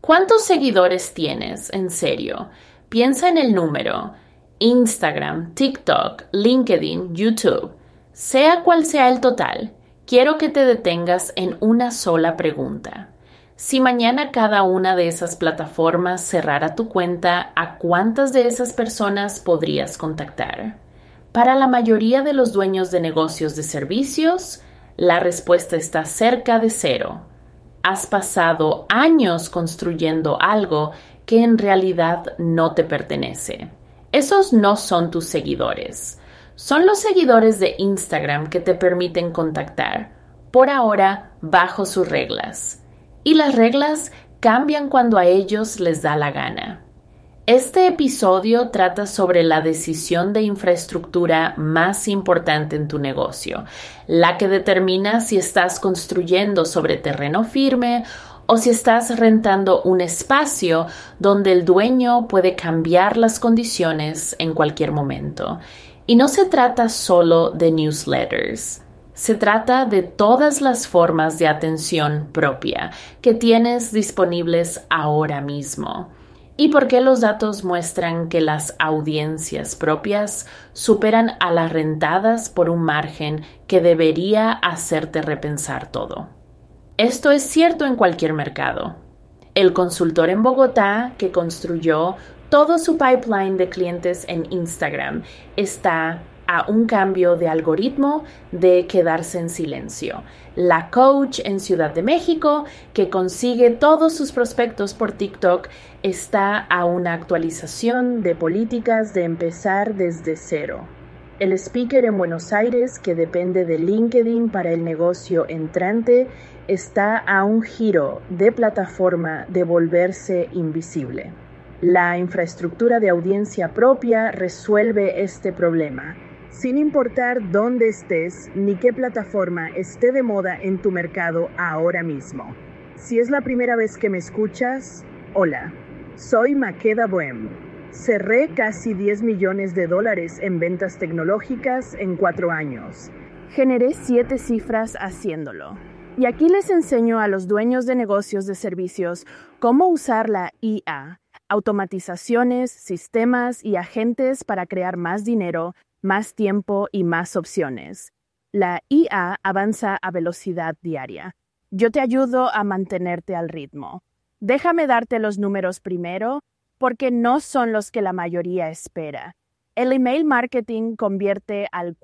¿Cuántos seguidores tienes? En serio. Piensa en el número. Instagram, TikTok, LinkedIn, YouTube. Sea cual sea el total, quiero que te detengas en una sola pregunta. Si mañana cada una de esas plataformas cerrara tu cuenta, ¿a cuántas de esas personas podrías contactar? Para la mayoría de los dueños de negocios de servicios, la respuesta está cerca de cero. Has pasado años construyendo algo que en realidad no te pertenece. Esos no son tus seguidores. Son los seguidores de Instagram que te permiten contactar, por ahora bajo sus reglas. Y las reglas cambian cuando a ellos les da la gana. Este episodio trata sobre la decisión de infraestructura más importante en tu negocio, la que determina si estás construyendo sobre terreno firme o si estás rentando un espacio donde el dueño puede cambiar las condiciones en cualquier momento. Y no se trata solo de newsletters. Se trata de todas las formas de atención propia que tienes disponibles ahora mismo. ¿Y por qué los datos muestran que las audiencias propias superan a las rentadas por un margen que debería hacerte repensar todo? Esto es cierto en cualquier mercado. El consultor en Bogotá que construyó todo su pipeline de clientes en Instagram está a un cambio de algoritmo de quedarse en silencio. La coach en Ciudad de México que consigue todos sus prospectos por TikTok está a una actualización de políticas de empezar desde cero. El speaker en Buenos Aires que depende de LinkedIn para el negocio entrante está a un giro de plataforma de volverse invisible. La infraestructura de audiencia propia resuelve este problema, sin importar dónde estés ni qué plataforma esté de moda en tu mercado ahora mismo. Si es la primera vez que me escuchas, hola, soy Makeda Boehm. Cerré casi $10 millones en ventas tecnológicas en 4 años. Generé 7 cifras haciéndolo. Y aquí les enseño a los dueños de negocios de servicios cómo usar la IA, automatizaciones, sistemas y agentes para crear más dinero, más tiempo y más opciones. La IA avanza a velocidad diaria. Yo te ayudo a mantenerte al ritmo. Déjame darte los números primero, porque no son los que la mayoría espera. El email marketing convierte al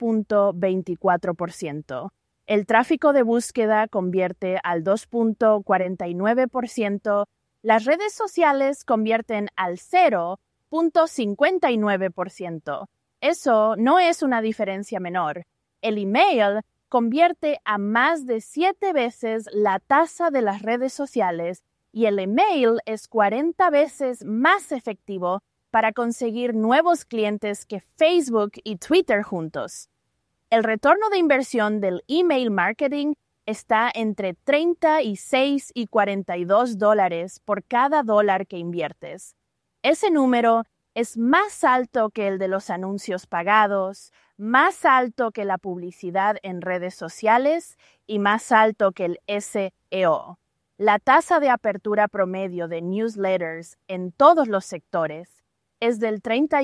4.24%. El tráfico de búsqueda convierte al 2.49%. Las redes sociales convierten al 0.59%. Eso no es una diferencia menor. El email convierte a más de 7 veces la tasa de las redes sociales y el email es 40 veces más efectivo para conseguir nuevos clientes que Facebook y Twitter juntos. El retorno de inversión del email marketing está entre $36 y $42 por cada dólar que inviertes. Ese número es más alto que el de los anuncios pagados, más alto que la publicidad en redes sociales y más alto que el SEO. La tasa de apertura promedio de newsletters en todos los sectores es del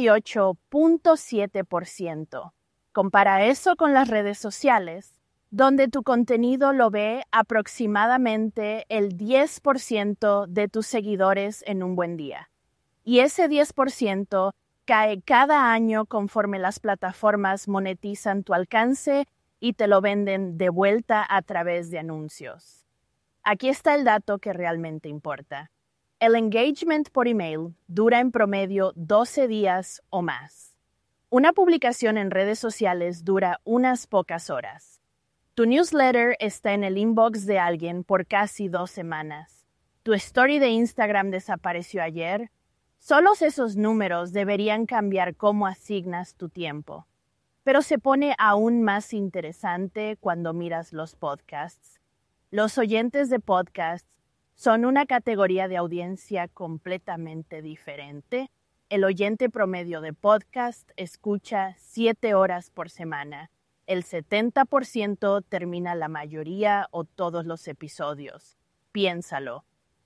38.7%. Compara eso con las redes sociales, donde tu contenido lo ve aproximadamente el 10% de tus seguidores en un buen día. Y ese 10% cae cada año conforme las plataformas monetizan tu alcance y te lo venden de vuelta a través de anuncios. Aquí está el dato que realmente importa. El engagement por email dura en promedio 12 días o más. Una publicación en redes sociales dura unas pocas horas. Tu newsletter está en el inbox de alguien por casi 2 semanas. Tu story de Instagram desapareció ayer. Solos esos números deberían cambiar cómo asignas tu tiempo. Pero se pone aún más interesante cuando miras los podcasts. Los oyentes de podcasts son una categoría de audiencia completamente diferente. El oyente promedio de podcast escucha 7 horas por semana. El 70% termina la mayoría o todos los episodios. Piénsalo.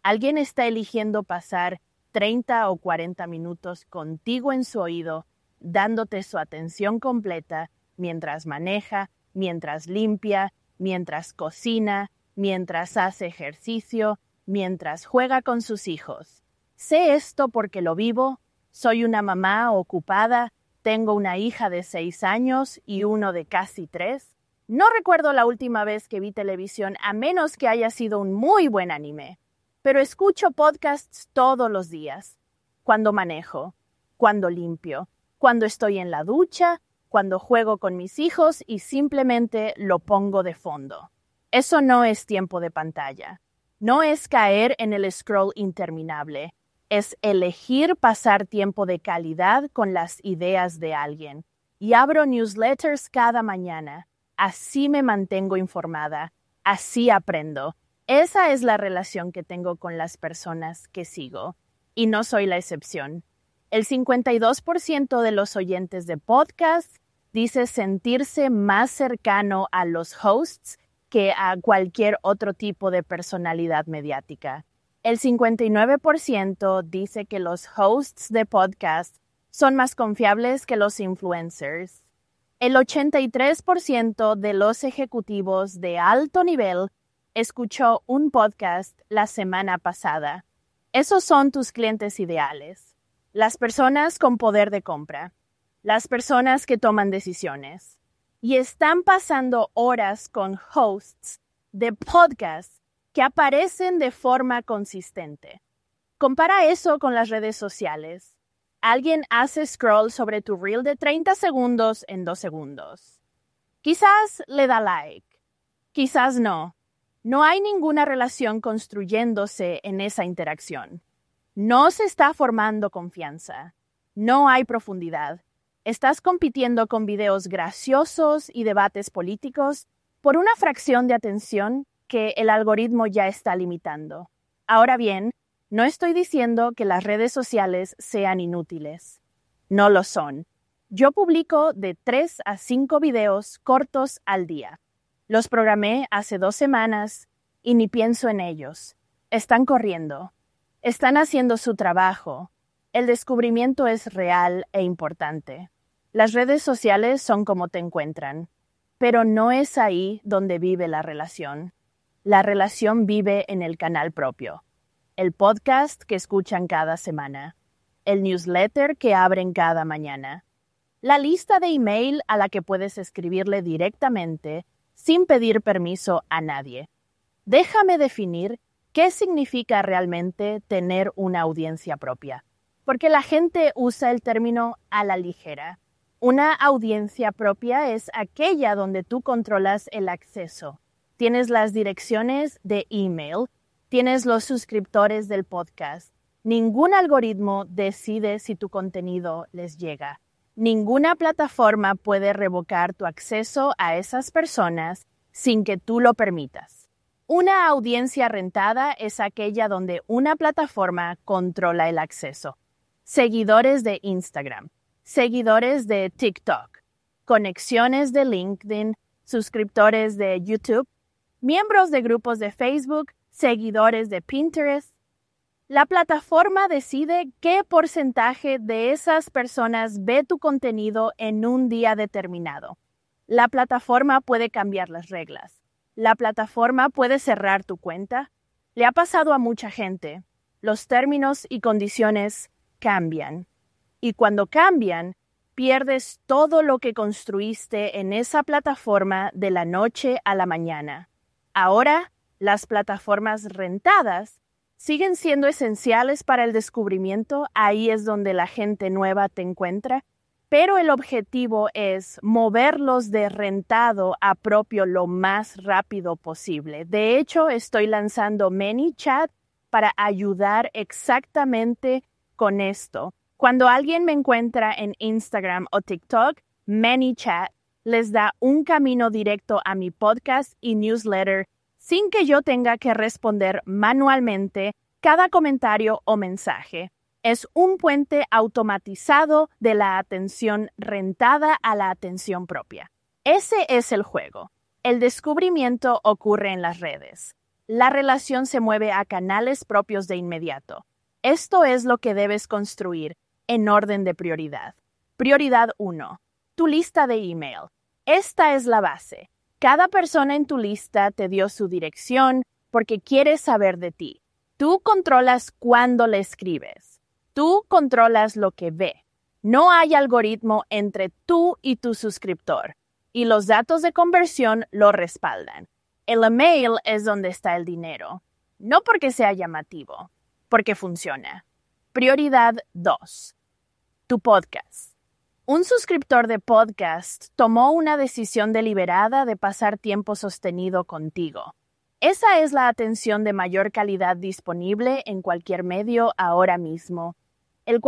Alguien está eligiendo pasar 30 o 40 minutos contigo en su oído, dándote su atención completa mientras maneja, mientras limpia, mientras cocina, mientras hace ejercicio, mientras juega con sus hijos. Sé esto porque lo vivo, soy una mamá ocupada, tengo una hija de 6 años y uno de casi 3. No recuerdo la última vez que vi televisión a menos que haya sido un muy buen anime, pero escucho podcasts todos los días, cuando manejo, cuando limpio, cuando estoy en la ducha, cuando juego con mis hijos y simplemente lo pongo de fondo. Eso no es tiempo de pantalla. No es caer en el scroll interminable. Es elegir pasar tiempo de calidad con las ideas de alguien. Y abro newsletters cada mañana. Así me mantengo informada. Así aprendo. Esa es la relación que tengo con las personas que sigo. Y no soy la excepción. El 52% de los oyentes de podcast dice sentirse más cercano a los hosts que a cualquier otro tipo de personalidad mediática. El 59% dice que los hosts de podcast son más confiables que los influencers. El 83% de los ejecutivos de alto nivel escuchó un podcast la semana pasada. Esos son tus clientes ideales. Las personas con poder de compra. Las personas que toman decisiones. Y están pasando horas con hosts de podcasts que aparecen de forma consistente. Compara eso con las redes sociales. Alguien hace scroll sobre tu reel de 30 segundos en 2 segundos. Quizás le da like. Quizás no. No hay ninguna relación construyéndose en esa interacción. No se está formando confianza. No hay profundidad. Estás compitiendo con videos graciosos y debates políticos por una fracción de atención que el algoritmo ya está limitando. Ahora bien, no estoy diciendo que las redes sociales sean inútiles. No lo son. Yo publico de 3 a 5 videos cortos al día. Los programé hace 2 semanas y ni pienso en ellos. Están corriendo. Están haciendo su trabajo. El descubrimiento es real e importante. Las redes sociales son como te encuentran, pero no es ahí donde vive la relación. La relación vive en el canal propio. El podcast que escuchan cada semana. El newsletter que abren cada mañana. La lista de email a la que puedes escribirle directamente sin pedir permiso a nadie. Déjame definir qué significa realmente tener una audiencia propia, porque la gente usa el término a la ligera. Una audiencia propia es aquella donde tú controlas el acceso. Tienes las direcciones de email, tienes los suscriptores del podcast. Ningún algoritmo decide si tu contenido les llega. Ninguna plataforma puede revocar tu acceso a esas personas sin que tú lo permitas. Una audiencia rentada es aquella donde una plataforma controla el acceso. Seguidores de Instagram, seguidores de TikTok, conexiones de LinkedIn, suscriptores de YouTube, miembros de grupos de Facebook, seguidores de Pinterest. La plataforma decide qué porcentaje de esas personas ve tu contenido en un día determinado. La plataforma puede cambiar las reglas. La plataforma puede cerrar tu cuenta. Le ha pasado a mucha gente. Los términos y condiciones cambian. Y cuando cambian, pierdes todo lo que construiste en esa plataforma de la noche a la mañana. Ahora, las plataformas rentadas siguen siendo esenciales para el descubrimiento. Ahí es donde la gente nueva te encuentra. Pero el objetivo es moverlos de rentado a propio lo más rápido posible. De hecho, estoy lanzando ManyChat para ayudar exactamente con esto. Cuando alguien me encuentra en Instagram o TikTok, ManyChat les da un camino directo a mi podcast y newsletter sin que yo tenga que responder manualmente cada comentario o mensaje. Es un puente automatizado de la atención rentada a la atención propia. Ese es el juego. El descubrimiento ocurre en las redes. la relación se mueve a canales propios de inmediato. Esto es lo que debes construir en orden de prioridad. Prioridad 1. Tu lista de email. Esta es la base. Cada persona en tu lista te dio su dirección porque quiere saber de ti. Tú controlas cuándo le escribes. Tú controlas lo que ve. No hay algoritmo entre tú y tu suscriptor, y los datos de conversión lo respaldan. El email es donde está el dinero, no porque sea llamativo, porque funciona. Prioridad 2. Tu podcast. Un suscriptor de podcast tomó una decisión deliberada de pasar tiempo sostenido contigo. Esa es la atención de mayor calidad disponible en cualquier medio ahora mismo. El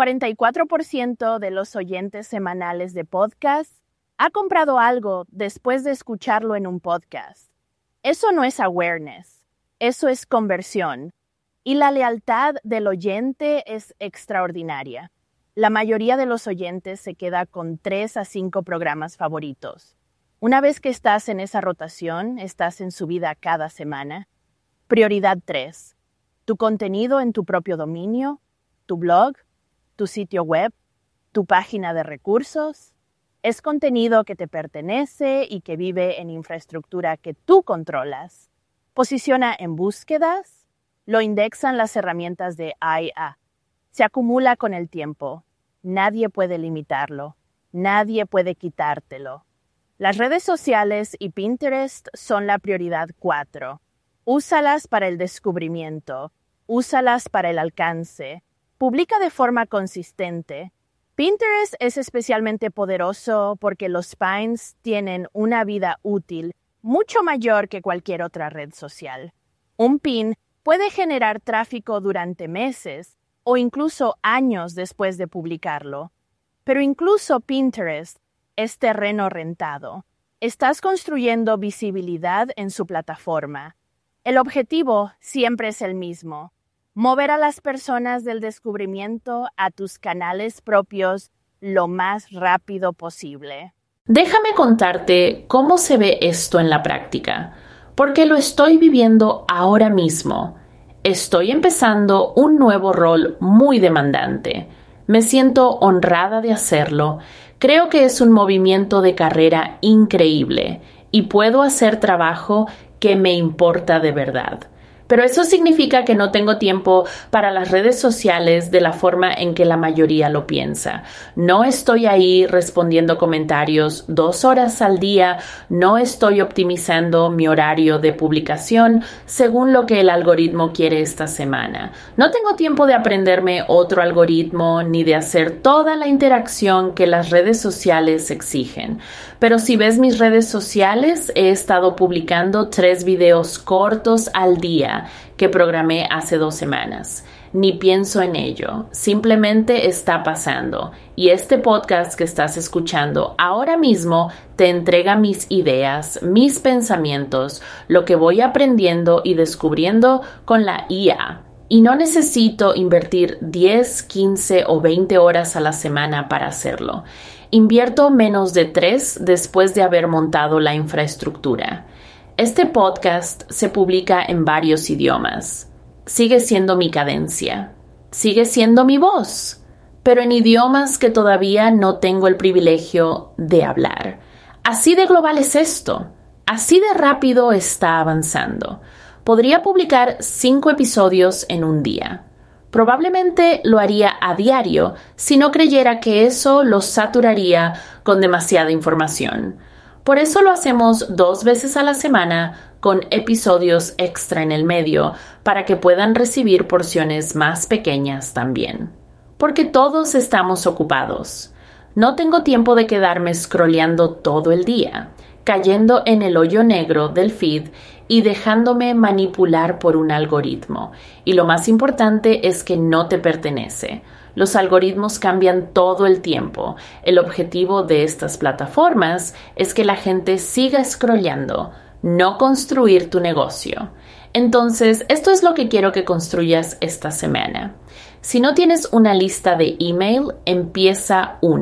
44% de los oyentes semanales de podcast ha comprado algo después de escucharlo en un podcast. Eso no es awareness, eso es conversión. Y la lealtad del oyente es extraordinaria. La mayoría de los oyentes se queda con 3 a 5 programas favoritos. Una vez que estás en esa rotación, estás en su vida cada semana. Prioridad 3. Tu contenido en tu propio dominio, tu blog, tu sitio web, tu página de recursos. Es contenido que te pertenece y que vive en infraestructura que tú controlas. Posiciona en búsquedas. Lo indexan las herramientas de IA. Se acumula con el tiempo. Nadie puede limitarlo. Nadie puede quitártelo. Las redes sociales y Pinterest son la prioridad 4. Úsalas para el descubrimiento. Úsalas para el alcance. Publica de forma consistente. Pinterest es especialmente poderoso porque los pins tienen una vida útil mucho mayor que cualquier otra red social. Un pin puede generar tráfico durante meses o incluso años después de publicarlo. Pero incluso Pinterest es terreno rentado. Estás construyendo visibilidad en su plataforma. El objetivo siempre es el mismo: mover a las personas del descubrimiento a tus canales propios lo más rápido posible. Déjame contarte cómo se ve esto en la práctica, porque lo estoy viviendo ahora mismo. Estoy empezando un nuevo rol muy demandante. Me siento honrada de hacerlo. Creo que es un movimiento de carrera increíble y puedo hacer trabajo que me importa de verdad. Pero eso significa que no tengo tiempo para las redes sociales de la forma en que la mayoría lo piensa. No estoy ahí respondiendo comentarios 2 horas al día, no estoy optimizando mi horario de publicación según lo que el algoritmo quiere esta semana. No tengo tiempo de aprenderme otro algoritmo ni de hacer toda la interacción que las redes sociales exigen. Pero si ves mis redes sociales, he estado publicando 3 videos cortos al día que programé hace 2 semanas. Ni pienso en ello, simplemente está pasando. Y este podcast que estás escuchando ahora mismo te entrega mis ideas, mis pensamientos, lo que voy aprendiendo y descubriendo con la IA. Y no necesito invertir 10, 15 o 20 horas a la semana para hacerlo. Invierto menos de 3 después de haber montado la infraestructura. Este podcast se publica en varios idiomas. Sigue siendo mi cadencia. Sigue siendo mi voz, pero en idiomas que todavía no tengo el privilegio de hablar. Así de global es esto. Así de rápido está avanzando. Podría publicar 5 episodios en un día. Probablemente lo haría a diario si no creyera que eso los saturaría con demasiada información. Por eso lo hacemos 2 veces a la semana con episodios extra en el medio para que puedan recibir porciones más pequeñas también. Porque todos estamos ocupados. No tengo tiempo de quedarme scrolleando todo el día, cayendo en el hoyo negro del feed y dejándome manipular por un algoritmo. Y lo más importante es que no te pertenece. Los algoritmos cambian todo el tiempo. El objetivo de estas plataformas es que la gente siga scrolleando, no construir tu negocio. Entonces, esto es lo que quiero que construyas esta semana. Si no tienes una lista de email, empieza una.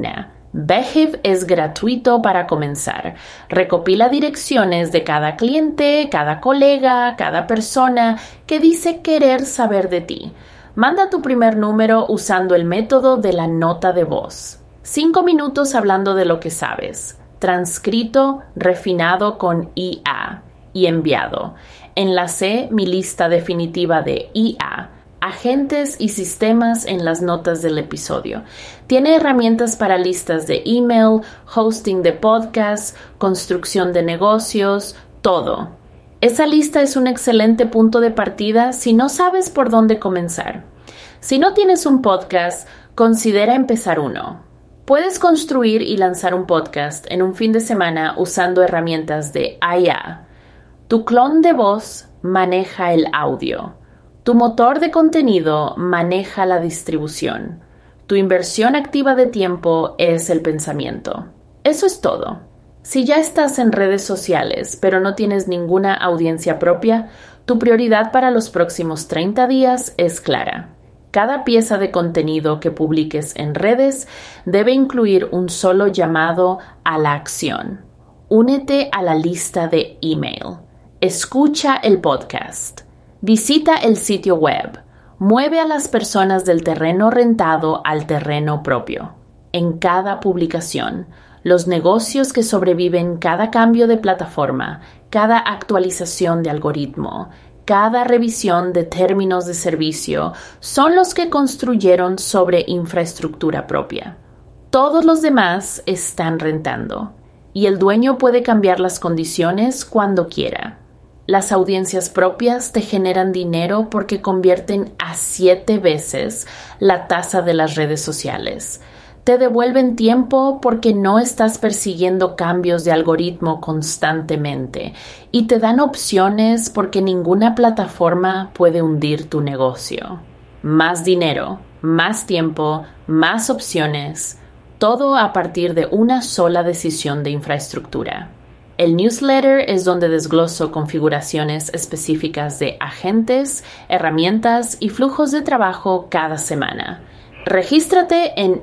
Beehiiv es gratuito para comenzar. Recopila direcciones de cada cliente, cada colega, cada persona que dice querer saber de ti. Manda tu primer número usando el método de la nota de voz. 5 minutos hablando de lo que sabes. Transcrito, refinado con IA y enviado. Enlacé mi lista definitiva de IA, agentes y sistemas en las notas del episodio. Tiene herramientas para listas de email, hosting de podcast, construcción de negocios, todo. Esa lista es un excelente punto de partida si no sabes por dónde comenzar. Si no tienes un podcast, considera empezar uno. Puedes construir y lanzar un podcast en un fin de semana usando herramientas de IA. Tu clon de voz maneja el audio. Tu motor de contenido maneja la distribución. Tu inversión activa de tiempo es el pensamiento. Eso es todo. Si ya estás en redes sociales, pero no tienes ninguna audiencia propia, tu prioridad para los próximos 30 días es clara. Cada pieza de contenido que publiques en redes debe incluir un solo llamado a la acción. Únete a la lista de email. Escucha el podcast. Visita el sitio web. Mueve a las personas del terreno rentado al terreno propio. En cada publicación, los negocios que sobreviven cada cambio de plataforma, cada actualización de algoritmo, cada revisión de términos de servicio, son los que construyeron sobre infraestructura propia. Todos los demás están rentando, y el dueño puede cambiar las condiciones cuando quiera. Las audiencias propias te generan dinero porque convierten a 7 veces la tasa de las redes sociales. Te devuelven tiempo porque no estás persiguiendo cambios de algoritmo constantemente y te dan opciones porque ninguna plataforma puede hundir tu negocio. Más dinero, más tiempo, más opciones, todo a partir de una sola decisión de infraestructura. El newsletter es donde desgloso configuraciones específicas de agentes, herramientas y flujos de trabajo cada semana. Regístrate en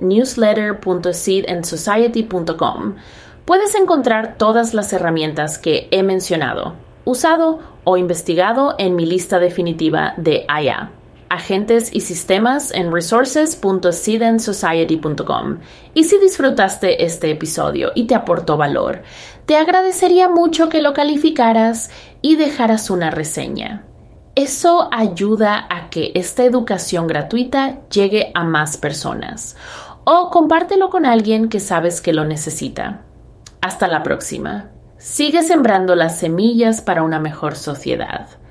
newsletter.seedandsociety.com. Puedes encontrar todas las herramientas que he mencionado, usado o investigado en mi lista definitiva de IA. Agentes y sistemas en resources.seedandsociety.com. Y si disfrutaste este episodio y te aportó valor, te agradecería mucho que lo calificaras y dejaras una reseña. Eso ayuda a que esta educación gratuita llegue a más personas. O compártelo con alguien que sabes que lo necesita. Hasta la próxima. Sigue sembrando las semillas para una mejor sociedad.